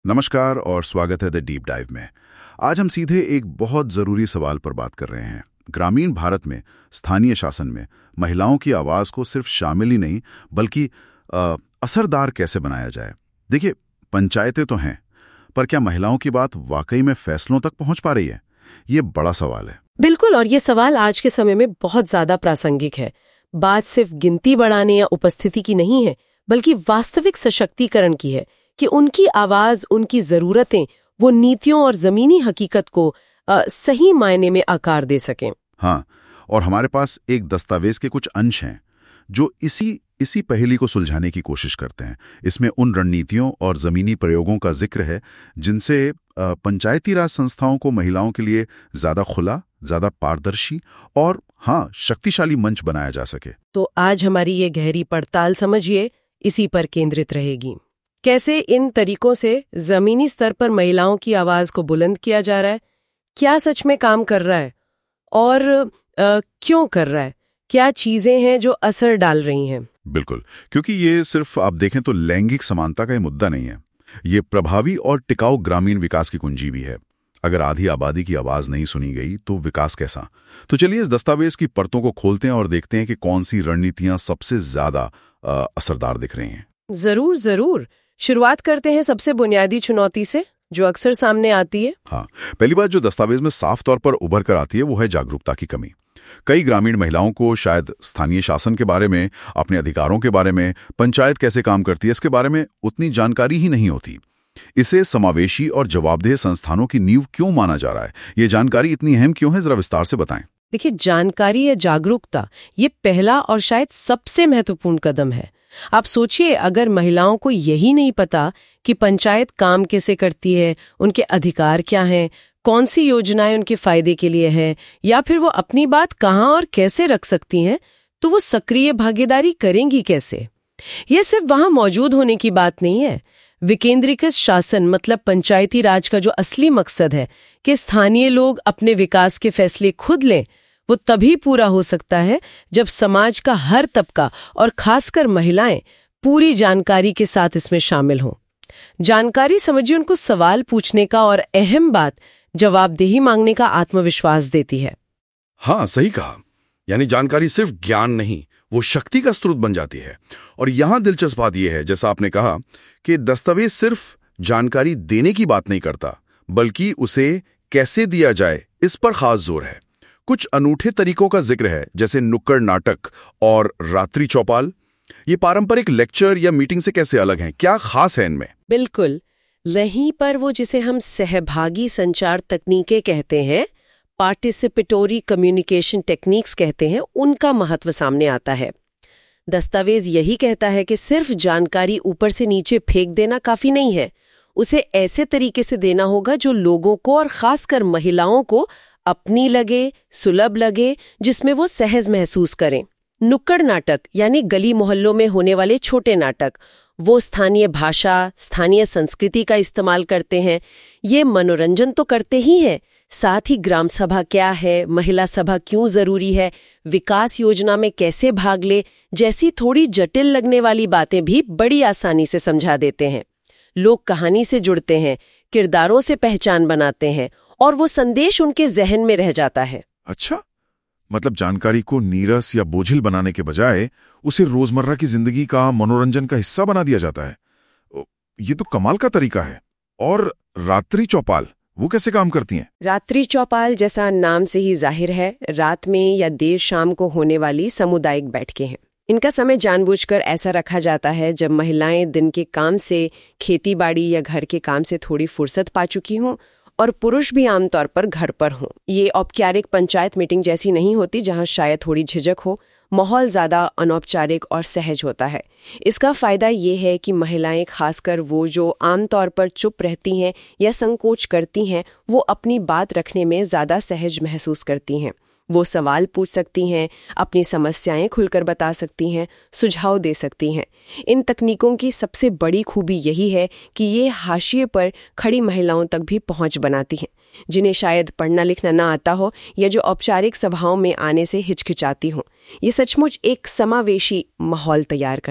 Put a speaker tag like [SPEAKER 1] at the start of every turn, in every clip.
[SPEAKER 1] नमस्कार और स्वागत है द डीप डाइव में। आज हम सीधे एक बहुत ज़रूरी सवाल पर बात कर रहे हैं। ग्रामीण भारत में स्थानीय शासन में महिलाओं की आवाज़ को सिर्फ शामिल ही नहीं बल्कि असरदार कैसे बनाया जाए। देखिए, पंचायतें तो हैं, पर क्या महिलाओं की बात वाकई में फैसलों तक पहुंच पा रही है? ये बड़ा सवाल है।
[SPEAKER 2] बिल्कुल, और ये सवाल आज के समय में बहुत ज्यादा प्रासंगिक है। बात सिर्फ गिनती बढ़ाने या उपस्थिति की नहीं है, बल्कि वास्तविक सशक्तिकरण की है कि उनकी आवाज, उनकी जरूरतें, वो नीतियों और जमीनी हकीकत को सही मायने में आकार दे सकें।
[SPEAKER 1] हाँ, और हमारे पास एक दस्तावेज के कुछ अंश हैं जो इसी पहेली को सुलझाने की कोशिश करते हैं। इसमें उन रणनीतियों और जमीनी प्रयोगों का जिक्र है जिनसे पंचायती राज संस्थाओं को महिलाओं के लिए ज्यादा खुला, ज्यादा पारदर्शी और शक्तिशाली मंच बनाया जा सके।
[SPEAKER 2] तो आज हमारी ये गहरी पड़ताल, समझिए, इसी पर केंद्रित रहेगी। कैसे इन तरीकों से जमीनी स्तर पर महिलाओं की आवाज को बुलंद किया जा रहा है, क्या सच में काम कर रहा है और क्यों कर रहा है, क्या चीजें हैं जो असर डाल रही हैं।
[SPEAKER 1] बिल्कुल, क्योंकि ये सिर्फ आप देखें तो लैंगिक समानता का ये मुद्दा नहीं है, ये प्रभावी और टिकाऊ ग्रामीण विकास की कुंजी भी है। अगर आधी आबादी की आवाज नहीं सुनी गई तो विकास कैसा? तो चलिए इस दस्तावेज की परतों को खोलते हैं और देखते हैं कि कौन सी रणनीतियां सबसे ज्यादा असरदार दिख रही हैं।
[SPEAKER 2] जरूर जरूर, शुरुआत करते हैं सबसे बुनियादी चुनौती से जो अक्सर सामने आती है।
[SPEAKER 1] हाँ, पहली बात जो दस्तावेज में साफ तौर पर उभर कर आती है वो है जागरूकता की कमी। कई ग्रामीण महिलाओं को शायद स्थानीय शासन के बारे में, अपने अधिकारों के बारे में, पंचायत कैसे काम करती है इसके बारे में उतनी जानकारी ही नहीं होती। इसे समावेशी और जवाबदेह संस्थानों की नींव क्यों माना जा रहा है? ये जानकारी इतनी अहम क्यों है, जरा विस्तार से बताएं।
[SPEAKER 2] देखिए, जानकारी या जागरूकता ये पहला और शायद सबसे महत्वपूर्ण कदम है। आप सोचिए, अगर महिलाओं को यही नहीं पता कि पंचायत काम कैसे करती है, उनके अधिकार क्या हैं, कौन सी योजनाएं उनके फायदे के लिए हैं, या फिर वो अपनी बात कहाँ और कैसे रख सकती हैं, तो वो सक्रिय भागीदारी करेंगी कैसे? ये सिर्फ वहां मौजूद होने की बात नहीं है। विकेंद्रीकृत शासन मतलब पंचायती राज का जो असली मकसद है कि स्थानीय लोग अपने विकास के फैसले खुद लें, वो तभी पूरा हो सकता है जब समाज का हर तबका और खासकर महिलाएं पूरी जानकारी के साथ इसमें शामिल हों। जानकारी समझिए उनको सवाल पूछने का और अहम बात जवाबदेही मांगने का आत्मविश्वास देती है।
[SPEAKER 3] हाँ, सही कहा। यानी जानकारी सिर्फ ज्ञान नहीं, वो शक्ति का स्रोत बन जाती है। और यहां दिलचस्प बात यह है, जैसा आपने कहा, कि दस्तावेज सिर्फ जानकारी देने की बात नहीं करता, बल्कि उसे कैसे दिया जाए इस पर खास जोर है। कुछ अनूठे तरीकों का जिक्र है, जैसे नुक्कड़ नाटक और रात्रि चौपाल। ये पारंपरिक लेक्चर या मीटिंग से कैसे अलग हैं? क्या खास है इनमें?
[SPEAKER 2] बिल्कुल, वहीं पर वो जिसे हम सहभागी संचार तकनीकें कहते हैं, पार्टिसिपेटोरी कम्युनिकेशन टेक्निक्स कहते हैं, उनका महत्व सामने आता है। दस्तावेज यही कहता है कि सिर्फ जानकारी ऊपर से नीचे फेंक देना काफी नहीं है, उसे ऐसे तरीके से देना होगा जो लोगों को और खासकर महिलाओं को अपनी लगे, सुलभ लगे, जिसमें वो सहज महसूस करें। नुक्कड़ नाटक यानी गली मोहल्लों में होने वाले छोटे नाटक, वो स्थानीय भाषा, स्थानीय संस्कृति का इस्तेमाल करते हैं। ये मनोरंजन तो करते ही हैं, साथ ही ग्राम सभा क्या है, महिला सभा क्यों जरूरी है, विकास योजना में कैसे भाग ले, जैसी थोड़ी जटिल लगने वाली बातें भी बड़ी आसानी से समझा देते हैं। लोग कहानी से जुड़ते हैं, किरदारों से पहचान बनाते हैं और वो संदेश उनके जहन में रह जाता है।
[SPEAKER 1] अच्छा, मतलब जानकारी को नीरस या बोझिल बनाने के बजाय उसे रोजमर्रा की जिंदगी का, मनोरंजन का हिस्सा बना दिया जाता है। ये तो कमाल का तरीका है। और रात्रि चौपाल, वो कैसे काम करती हैं?
[SPEAKER 2] रात्रि चौपाल जैसा नाम से ही जाहिर है, रात में या देर शाम को होने वाली सामुदायिक बैठकें हैं। इनका समय जानबूझकर ऐसा रखा जाता है जब महिलाएं दिन के काम से, खेती बाड़ी या घर के काम से थोड़ी फुर्सत पा चुकी हों और पुरुष भी आमतौर पर घर पर हों। ये औपचारिक पंचायत मीटिंग जैसी नहीं होती जहां शायद थोड़ी झिझक हो, माहौल ज्यादा अनौपचारिक और सहज होता है। इसका फायदा ये है कि महिलाएं, खासकर वो जो आमतौर पर चुप रहती हैं या संकोच करती हैं, वो अपनी बात रखने में ज्यादा सहज महसूस करती हैं। वो सवाल पूछ सकती हैं, अपनी समस्याएं खुलकर बता सकती हैं, सुझाव दे सकती हैं। इन तकनीकों की सबसे बड़ी खूबी यही है कि ये हाशिए पर खड़ी महिलाओं तक भी पहुंच बनाती हैं, जिन्हें शायद पढ़ना लिखना ना आता हो या जो औपचारिक सभाओं में आने से हिचकिचाती हों। ये सचमुच एक समावेशी माहौल तैयार करते हैं।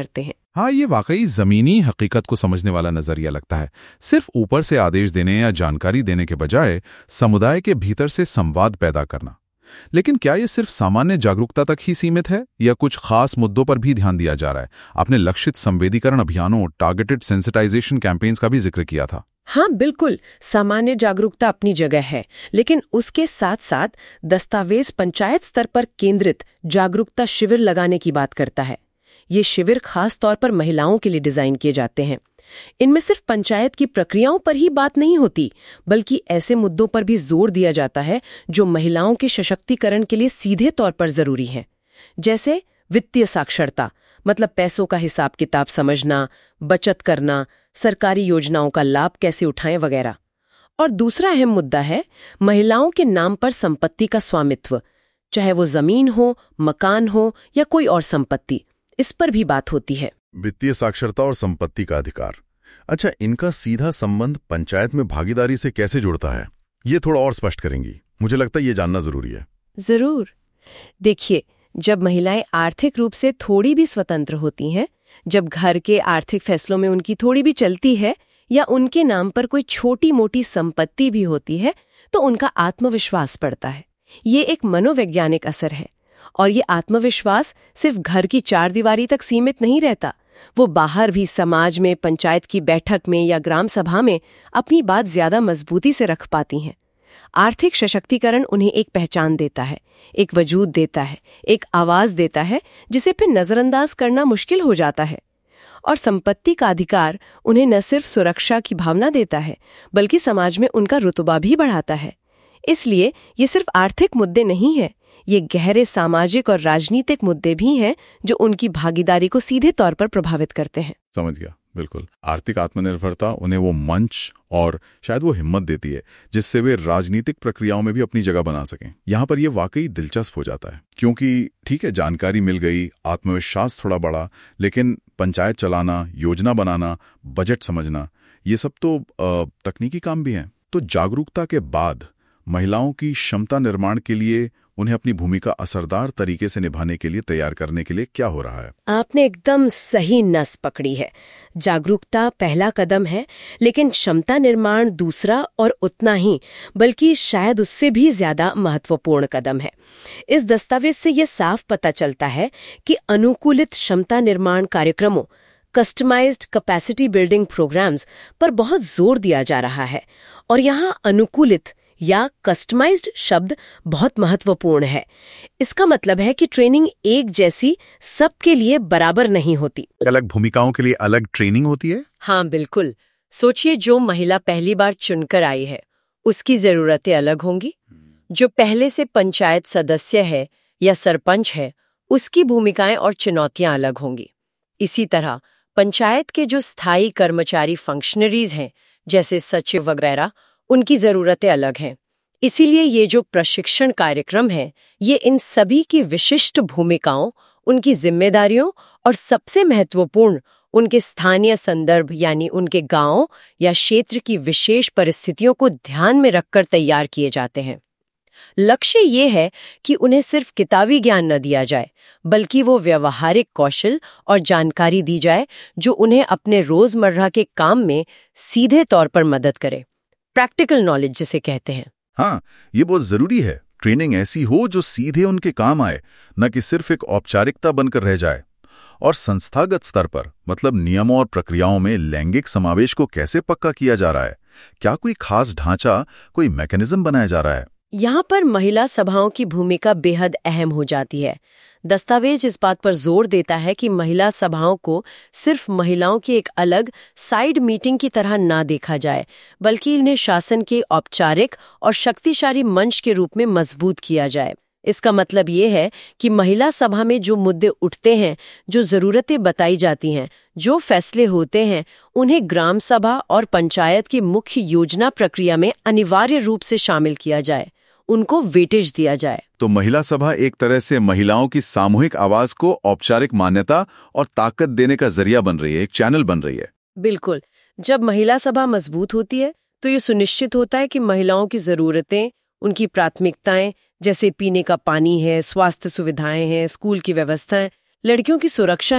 [SPEAKER 4] हाँ, ये वाकई जमीनी हकीकत को समझने वाला नजरिया लगता है। सिर्फ ऊपर से आदेश देने या जानकारी देने के बजाय समुदाय के भीतर से संवाद पैदा करना। लेकिन क्या ये सिर्फ सामान्य जागरूकता तक ही सीमित है या कुछ खास मुद्दों पर भी ध्यान दिया जा रहा है? आपने लक्षित संवेदीकरण अभियानों, टारगेटेड सेंसिटाइजेशन कैंपेन्स का भी जिक्र किया था।
[SPEAKER 2] हाँ बिल्कुल, सामान्य जागरूकता अपनी जगह है, लेकिन उसके साथ साथ दस्तावेज पंचायत स्तर पर केंद्रित जागरूकता शिविर लगाने की बात करता है। ये शिविर खास तौर पर महिलाओं के लिए डिजाइन किए जाते हैं। इनमें सिर्फ पंचायत की प्रक्रियाओं पर ही बात नहीं होती, बल्कि ऐसे मुद्दों पर भी जोर दिया जाता है जो महिलाओं के सशक्तिकरण के लिए सीधे तौर पर जरूरी हैं। जैसे वित्तीय साक्षरता, मतलब पैसों का हिसाब किताब समझना, बचत करना, सरकारी योजनाओं का लाभ कैसे उठाएं वगैरह। और दूसरा अहम मुद्दा है महिलाओं के नाम पर संपत्ति का स्वामित्व, चाहे वो जमीन हो, मकान हो या कोई और संपत्ति, इस पर भी बात होती है।
[SPEAKER 3] वित्तीय साक्षरता और संपत्ति का अधिकार, अच्छा, इनका सीधा संबंध पंचायत में भागीदारी से कैसे जुड़ता है? ये थोड़ा और स्पष्ट करेंगी? मुझे लगता है ये जानना जरूरी है।
[SPEAKER 2] जरूर। देखिए, जब महिलाएं आर्थिक रूप से थोड़ी भी स्वतंत्र होती हैं, जब घर के आर्थिक फैसलों में उनकी थोड़ी भी चलती है या उनके नाम पर कोई छोटी मोटी संपत्ति भी होती है, तो उनका आत्मविश्वास बढ़ता है। ये एक मनोवैज्ञानिक असर है। और ये आत्मविश्वास सिर्फ घर की चार दीवारी तक सीमित नहीं रहता, वो बाहर भी समाज में, पंचायत की बैठक में या ग्राम सभा में अपनी बात ज्यादा मजबूती से रख पाती हैं। आर्थिक सशक्तिकरण उन्हें एक पहचान देता है, एक वजूद देता है, एक आवाज देता है जिसे फिर नजरअंदाज करना मुश्किल हो जाता है। और संपत्ति का अधिकार उन्हें न सिर्फ सुरक्षा की भावना देता है, बल्कि समाज में उनका रुतबा भी बढ़ाता है। इसलिए ये सिर्फ आर्थिक मुद्दे नहीं हैं, ये गहरे सामाजिक और राजनीतिक मुद्दे भी हैं जो उनकी भागीदारी को सीधे तौर पर प्रभावित करते हैं।
[SPEAKER 3] समझ गया, बिल्कुल। आर्थिक आत्मनिर्भरता उन्हें वो मंच और शायद वो हिम्मत देती है जिससे वे राजनीतिक प्रक्रियाओं में भी अपनी जगह बना सकें। यहाँ पर ये वाकई दिलचस्प हो जाता है, क्योंकि ठीक है, जानकारी मिल गई, आत्मविश्वास थोड़ा बढ़ा, लेकिन पंचायत चलाना, योजना बनाना, बजट समझना, ये सब तो तकनीकी काम भी हैं। तो जागरूकता के बाद महिलाओं की क्षमता निर्माण के लिए उन्हें अपनी भूमिका असरदार तरीके से निभाने के लिए तैयार करने के लिए क्या हो रहा है?
[SPEAKER 2] आपने एकदम सही नस पकड़ी है। जागरूकता पहला कदम है, लेकिन क्षमता निर्माण दूसरा और उतना ही, बल्कि शायद उससे भी ज्यादा महत्वपूर्ण कदम है। इस दस्तावेज से ये साफ पता चलता है कि अनुकूलित क्षमता निर्माण कार्यक्रमों, कस्टमाइज्ड कैपेसिटी बिल्डिंग प्रोग्राम्स पर बहुत जोर दिया जा रहा है। और यहाँ अनुकूलित या कस्टमाइज्ड शब्द बहुत महत्वपूर्ण है। इसका मतलब है कि ट्रेनिंग एक जैसी सबके लिए बराबर नहीं होती।
[SPEAKER 1] अलग भूमिकाओं के लिए अलग ट्रेनिंग होती है?
[SPEAKER 2] हाँ बिल्कुल। सोचिए, जो महिला पहली बार चुनकर आई है उसकी जरूरतें अलग होंगी। जो पहले से पंचायत सदस्य है या सरपंच है उसकी भूमिकाएं और चुनौतियां अलग होंगी। इसी तरह पंचायत के जो स्थायी कर्मचारी फंक्शनरीज हैं, जैसे सचिव वगैरह, उनकी जरूरतें अलग हैं। इसीलिए ये जो प्रशिक्षण कार्यक्रम है, ये इन सभी की विशिष्ट भूमिकाओं, उनकी जिम्मेदारियों और सबसे महत्वपूर्ण उनके स्थानीय संदर्भ यानी उनके गांव या क्षेत्र की विशेष परिस्थितियों को ध्यान में रखकर तैयार किए जाते हैं। लक्ष्य ये है कि उन्हें सिर्फ किताबी ज्ञान न दिया जाए, बल्कि वो व्यवहारिक कौशल और जानकारी दी जाए जो उन्हें अपने रोजमर्रा के काम में सीधे तौर पर मदद करे। प्रैक्टिकल नॉलेज जिसे कहते हैं।
[SPEAKER 1] हाँ, ये बहुत जरूरी है। ट्रेनिंग ऐसी हो जो सीधे उनके काम आए, न कि सिर्फ एक औपचारिकता बनकर रह जाए। और संस्थागत स्तर पर, मतलब नियमों और प्रक्रियाओं में लैंगिक समावेश को कैसे पक्का किया जा रहा है? क्या कोई खास ढांचा, कोई मैकेनिज्म बनाया जा रहा है?
[SPEAKER 2] यहाँ पर महिला सभाओं की भूमिका बेहद अहम हो जाती है। दस्तावेज इस बात पर जोर देता है कि महिला सभाओं को सिर्फ महिलाओं की एक अलग साइड मीटिंग की तरह ना देखा जाए, बल्कि इन्हें शासन के औपचारिक और शक्तिशाली मंच के रूप में मजबूत किया जाए। इसका मतलब ये है कि महिला सभा में जो मुद्दे उठते हैं, जो जरूरतें बताई जाती हैं, जो फैसले होते हैं, उन्हें ग्राम सभा और पंचायत की मुख्य योजना प्रक्रिया में अनिवार्य रूप से शामिल किया जाए, उनको वेटेज दिया जाए।
[SPEAKER 1] तो महिला सभा एक तरह से महिलाओं की सामूहिक आवाज को औपचारिक मान्यता और ताकत देने का जरिया बन रही है, एक चैनल बन रही है।
[SPEAKER 2] बिल्कुल। जब महिला सभा मजबूत होती है तो ये सुनिश्चित होता है कि महिलाओं की जरूरतें, उनकी प्राथमिकताएं, जैसे पीने का पानी है, स्वास्थ्य सुविधाएं हैं, स्कूल की व्यवस्था है, लड़कियों की सुरक्षा है,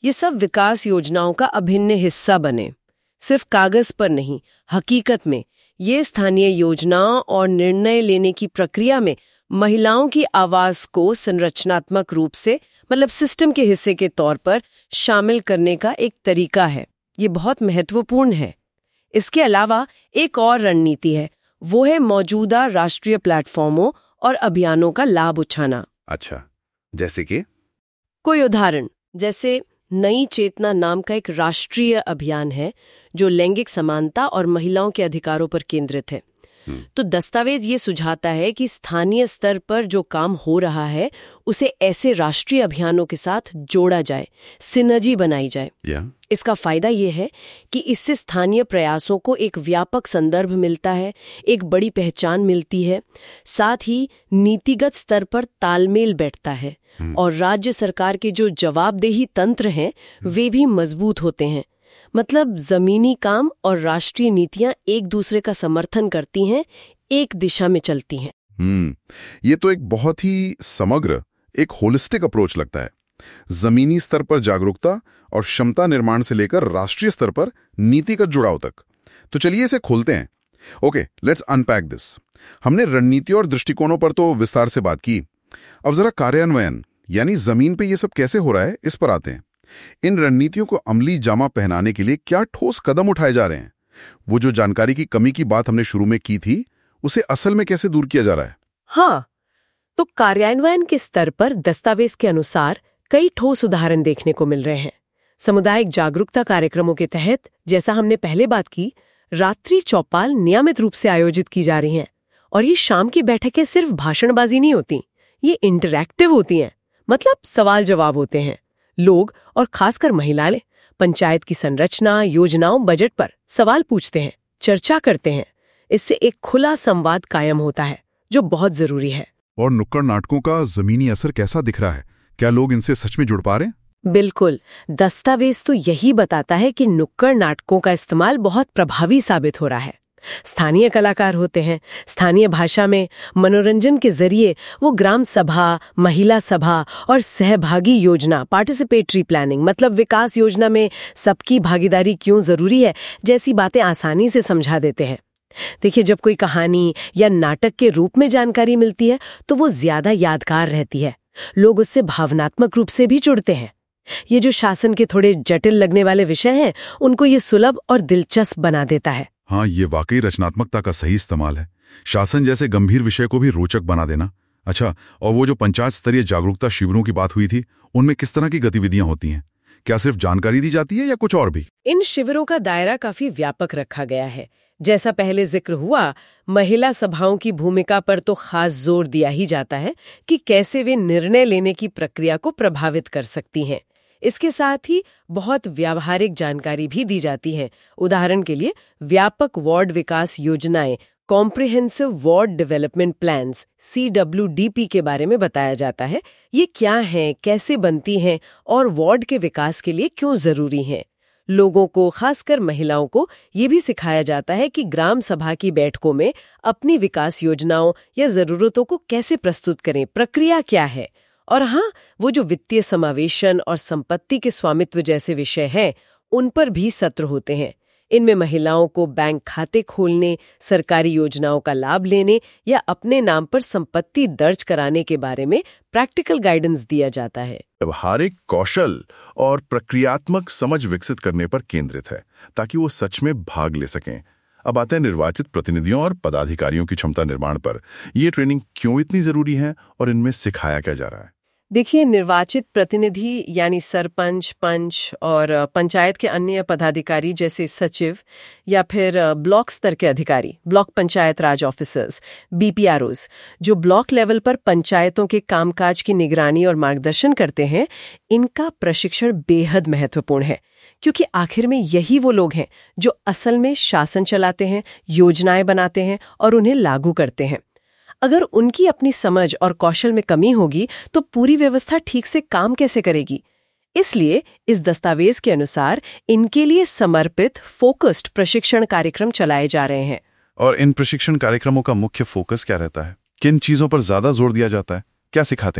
[SPEAKER 2] ये सब विकास योजनाओं का अभिन्न हिस्सा बने। सिर्फ कागज पर नहीं, हकीकत में ये स्थानीय योजनाओं और निर्णय लेने की प्रक्रिया में महिलाओं की आवाज को संरचनात्मक रूप से, मतलब सिस्टम के हिस्से के तौर पर शामिल करने का एक तरीका है। ये बहुत महत्वपूर्ण है। इसके अलावा एक और रणनीति है, वो है मौजूदा राष्ट्रीय प्लेटफॉर्मों और अभियानों का लाभ उठाना।
[SPEAKER 1] अच्छा, जैसे कि
[SPEAKER 2] कोई उदाहरण, जैसे नई चेतना नाम का एक राष्ट्रीय अभियान है जो लैंगिक समानता और महिलाओं के अधिकारों पर केंद्रित है। तो दस्तावेज ये सुझाता है कि स्थानीय स्तर पर जो काम हो रहा है उसे ऐसे राष्ट्रीय अभियानों के साथ जोड़ा जाए, सिनर्जी बनाई जाए। इसका फायदा ये है कि इससे स्थानीय प्रयासों को एक व्यापक संदर्भ मिलता है, एक बड़ी पहचान मिलती है, साथ ही नीतिगत स्तर पर तालमेल बैठता है और राज्य सरकार के जो जवाबदेही तंत्र हैं वे भी मजबूत होते हैं। मतलब जमीनी काम और राष्ट्रीय नीतियां एक दूसरे का समर्थन करती हैं, एक दिशा में चलती हैं।
[SPEAKER 1] ये तो एक बहुत ही समग्र, एक होलिस्टिक अप्रोच लगता है। जमीनी स्तर पर जागरूकता और क्षमता निर्माण से लेकर राष्ट्रीय स्तर पर नीतिगत जुड़ाव तक। तो चलिए इसे खोलते हैं। Okay, let's unpack this. हमने रणनीति और दृष्टिकोणों पर तो विस्तार से बात की। अब जरा कार्यान्वयन, यानी जमीन पे ये सब कैसे हो रहा है, इस पर आते हैं। इन रणनीतियों को अमली जामा पहनाने के लिए क्या ठोस कदम उठाए जा रहे हैं? वो जो जानकारी की कमी की बात हमने शुरू में की थी, उसे असल में कैसे दूर किया जा रहा है?
[SPEAKER 2] हाँ, तो कार्यान्वयन के स्तर पर दस्तावेज के अनुसार कई ठोस उदाहरण देखने को मिल रहे हैं। सामुदायिक जागरूकता कार्यक्रमों के तहत, जैसा हमने पहले बात की, रात्रि चौपाल नियमित रूप से आयोजित की जा रही हैं। और ये शाम की बैठकें सिर्फ भाषणबाजी नहीं होती, ये इंटरैक्टिव होती हैं। मतलब सवाल जवाब होते हैं। लोग और खासकर महिलाएं पंचायत की संरचना, योजनाओं, बजट पर सवाल पूछते हैं, चर्चा करते हैं। इससे एक खुला संवाद कायम होता है जो बहुत जरूरी है।
[SPEAKER 1] और नुक्कड़ नाटकों का जमीनी असर कैसा दिख रहा है? क्या लोग इनसे सच में जुड़ पा रहे हैं?
[SPEAKER 2] बिल्कुल, दस्तावेज तो यही बताता है कि नुक्कड़ नाटकों का इस्तेमाल बहुत प्रभावी साबित हो रहा है। स्थानीय कलाकार होते हैं, स्थानीय भाषा में मनोरंजन के जरिए वो ग्राम सभा, महिला सभा और सहभागी योजना, पार्टिसिपेटरी प्लानिंग, मतलब विकास योजना में सबकी भागीदारी क्यों जरूरी है, जैसी बातें आसानी से समझा देते हैं। देखिए, जब कोई कहानी या नाटक के रूप में जानकारी मिलती है तो वो ज्यादा यादगार रहती है। लोग उससे भावनात्मक रूप से भी जुड़ते हैं। ये जो शासन के थोड़े जटिल लगने वाले विषय हैं, उनको ये सुलभ और दिलचस्प बना देता है।
[SPEAKER 1] हाँ, ये वाकई रचनात्मकता का सही इस्तेमाल है। शासन जैसे गंभीर विषय को भी रोचक बना देना। अच्छा, और वो जो पंचायत स्तरीय जागरूकता शिविरों की बात हुई थी, उनमें किस तरह की गतिविधियां होती हैं? क्या सिर्फ जानकारी दी जाती है या कुछ और भी?
[SPEAKER 2] इन शिविरों का दायरा काफी व्यापक रखा गया है। जैसा पहले जिक्र हुआ, महिला सभाओं की भूमिका पर तो खास जोर दिया ही जाता है कि कैसे वे निर्णय लेने की प्रक्रिया को प्रभावित कर सकती हैं। इसके साथ ही बहुत व्यावहारिक जानकारी भी दी जाती है। उदाहरण के लिए, व्यापक वार्ड विकास योजनाएं, comprehensive ward development plans, CWDP के बारे में बताया जाता है। ये क्या हैं, कैसे बनती हैं और वार्ड के विकास के लिए क्यों जरूरी हैं। लोगों को, खासकर महिलाओं को, ये भी सिखाया जाता है कि ग्राम सभा की बैठकों में अपनी विकास योजनाओं या जरूरतों को कैसे प्रस्तुत करें, प्रक्रिया क्या है। और हाँ, वो जो वित्तीय समावेशन और संपत्ति के स्वामित्व जैसे विषय हैं, उन पर भी सत्र होते हैं। इनमें महिलाओं को बैंक खाते खोलने, सरकारी योजनाओं का लाभ लेने या अपने नाम पर संपत्ति दर्ज कराने के बारे में प्रैक्टिकल गाइडेंस दिया जाता है।
[SPEAKER 1] व्यवहारिक कौशल और प्रक्रियात्मक समझ विकसित करने पर केंद्रित है, ताकि वो सच में भाग ले सकें। अब आते हैं निर्वाचित प्रतिनिधियों और पदाधिकारियों की क्षमता निर्माण पर। ये ट्रेनिंग क्यों इतनी जरूरी है और इनमें सिखाया क्या जा रहा है?
[SPEAKER 2] देखिए, निर्वाचित प्रतिनिधि यानी सरपंच, पंच और पंचायत के अन्य पदाधिकारी जैसे सचिव या फिर ब्लॉक स्तर के अधिकारी, block panchayat raj officers, BPROs, जो ब्लॉक लेवल पर पंचायतों के कामकाज की निगरानी और मार्गदर्शन करते हैं, इनका प्रशिक्षण बेहद महत्वपूर्ण है। क्योंकि आखिर में यही वो लोग हैं जो असल में शासन चलाते हैं, योजनाएं बनाते हैं और उन्हें लागू करते हैं। अगर उनकी अपनी समझ और कौशल में कमी होगी तो पूरी व्यवस्था ठीक से काम कैसे करेगी? इसलिए इस दस्तावेज के अनुसार इनके लिए समर्पित फोकस्ड प्रशिक्षण कार्यक्रम चलाए जा रहे हैं।
[SPEAKER 1] और इन प्रशिक्षण कार्यक्रमों का मुख्य फोकस क्या रहता है? किन चीजों पर ज्यादा जोर दिया जाता है? क्या सिखाते हैं इनमें?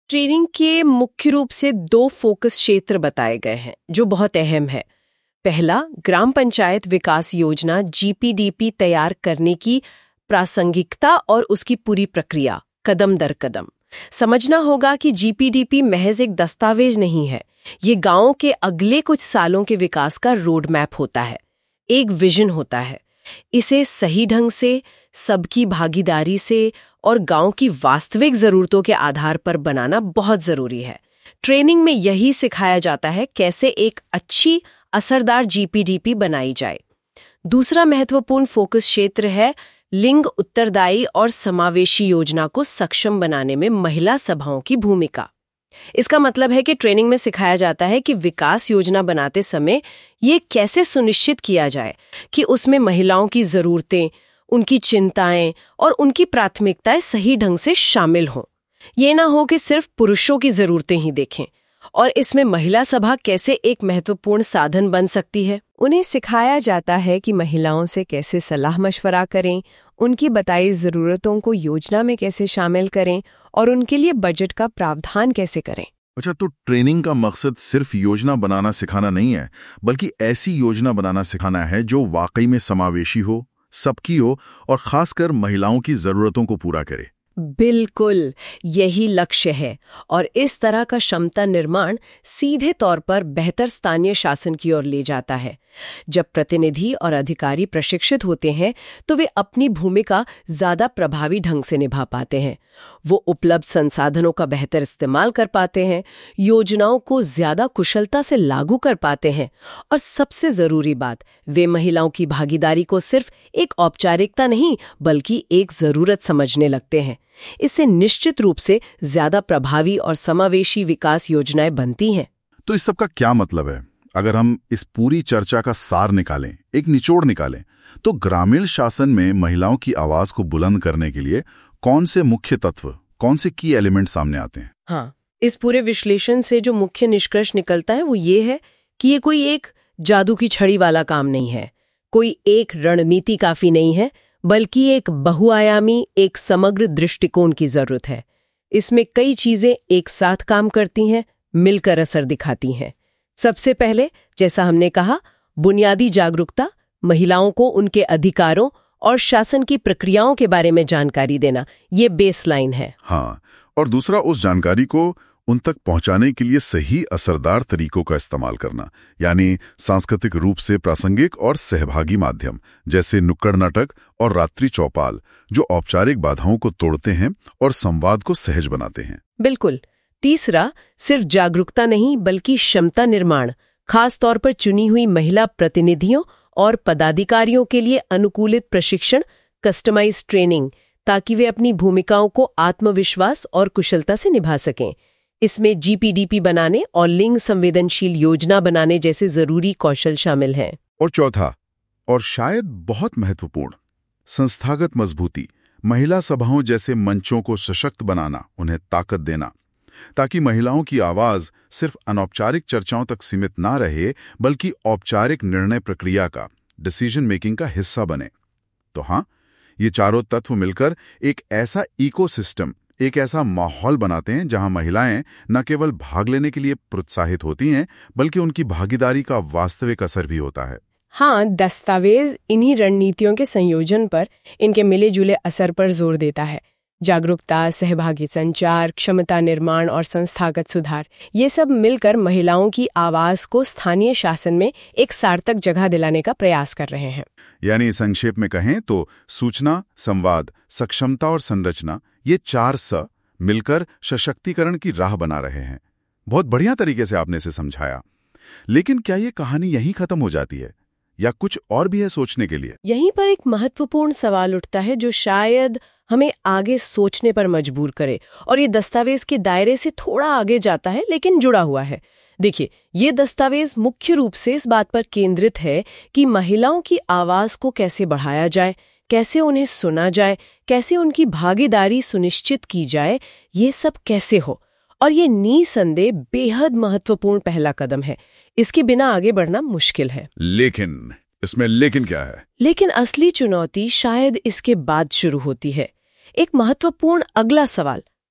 [SPEAKER 2] ट्रेनिंग के मुख्य रूप से 2 फोकस क्षेत्र बताए गए हैं जो बहुत अहम है। पहला, ग्राम पंचायत विकास योजना GPDP तैयार करने की प्रासंगिकता और उसकी पूरी प्रक्रिया कदम दर कदम। समझना होगा कि GPDP महज एक दस्तावेज नहीं है, ये गांवों के अगले कुछ सालों के विकास का रोड मैप होता है, एक विजन होता है। इसे सही ढंग से, सबकी भागीदारी से और गांव की वास्तविक जरूरतों के आधार पर बनाना बहुत जरूरी है। ट्रेनिंग में यही सिखाया जाता है कैसे एक अच्छी असरदार GPDP बनाई जाए। दूसरा महत्वपूर्ण फोकस क्षेत्र है लिंग उत्तरदायी और समावेशी योजना को सक्षम बनाने में महिला सभाओं की भूमिका। इसका मतलब है कि ट्रेनिंग में सिखाया जाता है कि विकास योजना बनाते समय ये कैसे सुनिश्चित किया जाए कि उसमें महिलाओं की जरूरतें, उनकी चिंताएं और उनकी प्राथमिकताएं सही ढंग से शामिल हों। ये ना हो कि सिर्फ पुरुषों की जरूरतें ही देखें। और इसमें महिला सभा कैसे एक महत्वपूर्ण साधन बन सकती है। उन्हें सिखाया जाता है कि महिलाओं से कैसे सलाह मशवरा करें, उनकी बताई ज़रूरतों को योजना में कैसे शामिल करें और उनके लिए बजट का प्रावधान कैसे करें।
[SPEAKER 1] अच्छा, तो ट्रेनिंग का मकसद सिर्फ योजना बनाना सिखाना नहीं है, बल्कि ऐसी योजना बनाना सिखाना है जो वाकई में समावेशी हो, सबकी हो और खासकर महिलाओं की ज़रूरतों को पूरा करे।
[SPEAKER 2] बिल्कुल, यही लक्ष्य है। और इस तरह का क्षमता निर्माण सीधे तौर पर बेहतर स्थानीय शासन की ओर ले जाता है। जब प्रतिनिधि और अधिकारी प्रशिक्षित होते हैं तो वे अपनी भूमिका ज्यादा प्रभावी ढंग से निभा पाते हैं। वो उपलब्ध संसाधनों का बेहतर इस्तेमाल कर पाते हैं, योजनाओं को ज्यादा कुशलता से लागू कर पाते हैं और सबसे जरूरी बात, वे महिलाओं की भागीदारी को सिर्फ एक औपचारिकता नहीं बल्कि एक जरूरत समझने लगते हैं। इससे निश्चित रूप से ज्यादा प्रभावी और समावेशी विकास योजनाएं बनती हैं।
[SPEAKER 1] तो इस सब का क्या मतलब है? अगर हम इस पूरी चर्चा का सार निकालें, एक निचोड़ निकालें, तो ग्रामीण शासन में महिलाओं की आवाज को बुलंद करने के लिए कौन से मुख्य तत्व, कौन से की एलिमेंट सामने आते हैं?
[SPEAKER 2] हाँ, इस पूरे विश्लेषण से जो मुख्य निष्कर्ष निकलता है वो ये है कि ये कोई एक जादू की छड़ी वाला काम नहीं है, कोई एक रणनीति काफी नहीं है, बल्कि एक बहुआयामी, एक समग्र दृष्टिकोण की जरूरत है। इसमें कई चीजें एक साथ काम करती हैं, मिलकर असर दिखाती हैं। सबसे पहले, जैसा हमने कहा, बुनियादी जागरूकता, महिलाओं को उनके अधिकारों और शासन की प्रक्रियाओं के बारे में जानकारी देना, ये बेसलाइन है।
[SPEAKER 1] हाँ, और दूसरा, उस जानकारी को उन तक पहुंचाने के लिए सही असरदार तरीकों का इस्तेमाल करना, यानी सांस्कृतिक रूप से प्रासंगिक और सहभागी माध्यम जैसे नुक्कड़ नाटक और रात्रि चौपाल, जो औपचारिक बाधाओं को तोड़ते हैं और संवाद को सहज बनाते हैं।
[SPEAKER 2] बिल्कुल। तीसरा, सिर्फ जागरूकता नहीं बल्कि क्षमता निर्माण, खास तौर पर चुनी हुई महिला प्रतिनिधियों और पदाधिकारियों के लिए अनुकूलित प्रशिक्षण, कस्टमाइज्ड ट्रेनिंग, ताकि वे अपनी भूमिकाओं को आत्मविश्वास और कुशलता से निभा सकें। इसमें GPDP बनाने और लिंग संवेदनशील योजना बनाने जैसे जरूरी कौशल शामिल हैं।
[SPEAKER 1] और चौथा, और शायद बहुत महत्वपूर्ण, संस्थागत मजबूती, महिला सभाओं जैसे मंचों को सशक्त बनाना, उन्हें ताकत देना, ताकि महिलाओं की आवाज सिर्फ अनौपचारिक चर्चाओं तक सीमित ना रहे बल्कि औपचारिक निर्णय प्रक्रिया का, डिसीजन मेकिंग का हिस्सा बने। तो हाँ, ये चारों तत्व मिलकर एक ऐसा इकोसिस्टम, एक ऐसा माहौल बनाते हैं जहां महिलाएं न केवल भाग लेने के लिए प्रोत्साहित होती हैं बल्कि उनकी भागीदारी का वास्तविक असर भी होता है।
[SPEAKER 5] हाँ, दस्तावेज इन्हीं रणनीतियों के संयोजन पर, इनके मिले जुले असर पर जोर देता है। जागरूकता, सहभागी संचार, क्षमता निर्माण और संस्थागत सुधार, ये सब मिलकर महिलाओं की आवाज को स्थानीय शासन में एक सार्थक जगह दिलाने का प्रयास कर रहे हैं।
[SPEAKER 1] यानी संक्षेप में कहें तो सूचना, संवाद, सक्षमता और संरचना, ये 4 स मिलकर सशक्तिकरण की राह बना रहे हैं। बहुत बढ़िया तरीके से आपने इसे समझाया। लेकिन क्या ये कहानी यहीं खत्म हो जाती है या कुछ और भी है सोचने के लिए?
[SPEAKER 2] यहीं पर एक महत्वपूर्ण सवाल उठता है जो शायद हमें आगे सोचने पर मजबूर करे, और ये दस्तावेज के दायरे से थोड़ा आगे जाता है लेकिन जुड़ा हुआ है। देखिए, ये दस्तावेज मुख्य रूप से इस बात पर केंद्रित है कि महिलाओं की आवाज को कैसे बढ़ाया जाए, कैसे उन्हें सुना जाए, कैसे उनकी भागीदारी सुनिश्चित की जाए, ये सब कैसे हो। और ये निसंदेह बेहद महत्वपूर्ण पहला कदम है। इसके बिना आगे बढ़ना मुश्किल है।
[SPEAKER 1] लेकिन इसमें लेकिन क्या है?
[SPEAKER 2] लेकिन असली चुनौती शायद इसके बाद शुरू होती है। एक महत्वपूर्ण अगला सवाल,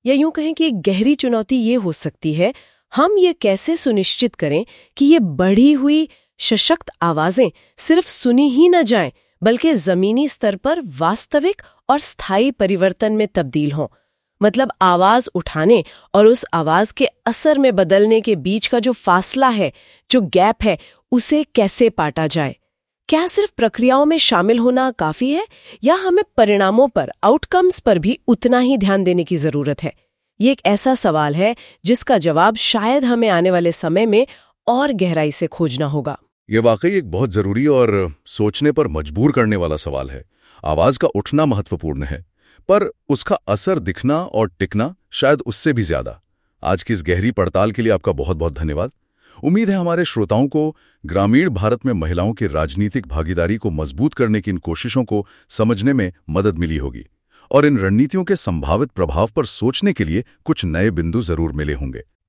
[SPEAKER 2] या यूं कहें कि एक गहरी चुनौती ये हो सकती है, हम ये कैसे सुनिश्चित करें कि ये बढ़ी हुई सशक्त आवाजें सिर्फ सुनी ही न जाएं, बल्कि जमीनी स्तर पर वास्तविक और स्थायी परिवर्तन में तब्दील हों। मतलब आवाज उठाने और उस आवाज के असर में बदलने के बीच का जो फासला है, जो गैप है, उसे कैसे पाटा जाए। क्या सिर्फ प्रक्रियाओं में शामिल होना काफी है, या हमें परिणामों पर, आउटकम्स पर भी उतना ही ध्यान देने की जरूरत है? ये एक ऐसा सवाल है जिसका जवाब शायद हमें आने वाले समय में और गहराई से खोजना होगा।
[SPEAKER 3] ये वाकई एक बहुत जरूरी और सोचने पर मजबूर करने वाला सवाल है। आवाज का उठना महत्वपूर्ण है, पर उसका असर दिखना और टिकना शायद उससे भी ज्यादा। आज की इस गहरी पड़ताल के लिए आपका बहुत बहुत धन्यवाद। उम्मीद है हमारे श्रोताओं को ग्रामीण भारत में महिलाओं की राजनीतिक भागीदारी को मजबूत करने की इन कोशिशों को समझने में मदद मिली होगी, और इन रणनीतियों के संभावित प्रभाव पर सोचने के लिए कुछ नए बिंदु जरूर मिले होंगे।